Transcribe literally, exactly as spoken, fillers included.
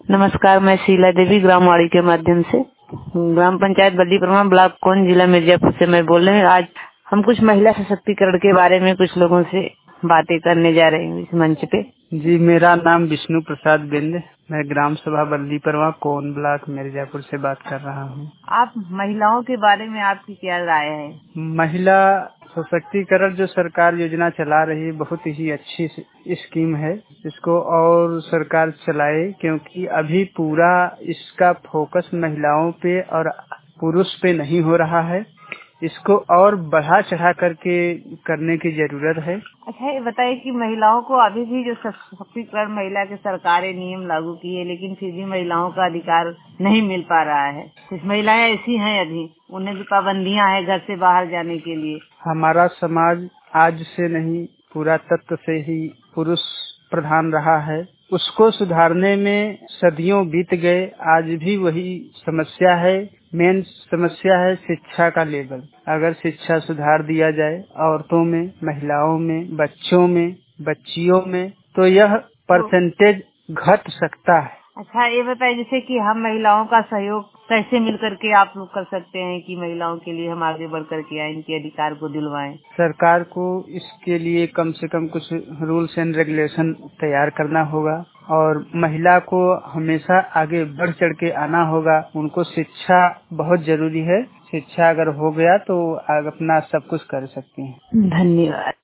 नमस्कार, मैं शीला देवी ग्रामवाड़ी के माध्यम से ग्राम पंचायत बल्लीपरमा ब्लॉक कोंड जिला मिर्जापुर से मैं बोल रहे हैं। आज हम कुछ महिला सशक्तिकरण के बारे में कुछ लोगों से बातें करने जा रहे हैं इस मंच पे। जी, मेरा नाम विष्णु प्रसाद बिंद, मैं ग्राम सभा बल्लीपरमा कोंड ब्लॉक मिर्जापुर से बात कर रहा हूँ। आप महिलाओं के बारे में आपकी क्या राय है? महिला सशक्तिकरण जो सरकार योजना चला रही है बहुत ही अच्छी स्कीम है। इसको और सरकार चलाए, क्योंकि अभी पूरा इसका फोकस महिलाओं पे और पुरुष पे नहीं हो रहा है। इसको और बढ़ा चढ़ा करके करने की जरूरत है। अच्छा, ये बताइए कि महिलाओं को अभी भी जो सशक्तिकरण महिला के सरकारें नियम लागू की है, लेकिन फिर भी महिलाओं का अधिकार नहीं मिल पा रहा है। कुछ महिलाएं ऐसी हैं अभी, उन्हें भी पाबंदियां हैं घर से बाहर जाने के लिए। हमारा समाज आज से नहीं पूरा तत्व से ही पुरुष प्रधान रहा है। उसको सुधारने में सदियों बीत गए, आज भी वही समस्या है। मेन समस्या है शिक्षा का लेवल। अगर शिक्षा सुधार दिया जाए औरतों में, महिलाओं में, बच्चों में, बच्चियों में, तो यह परसेंटेज घट सकता है। अच्छा, ये बताइए जैसे कि हम महिलाओं का सहयोग कैसे मिल करके आप लोग कर सकते हैं कि महिलाओं के लिए हम आगे बढ़ करके आए, इनके अधिकार को दिलवाएं। सरकार को इसके लिए कम से कम कुछ रूल्स एंड रेगुलेशन तैयार करना होगा और महिला को हमेशा आगे बढ़ चढ़ के आना होगा। उनको शिक्षा बहुत जरूरी है। शिक्षा अगर हो गया तो आगे अपना सब कुछ कर सकती हैं। धन्यवाद।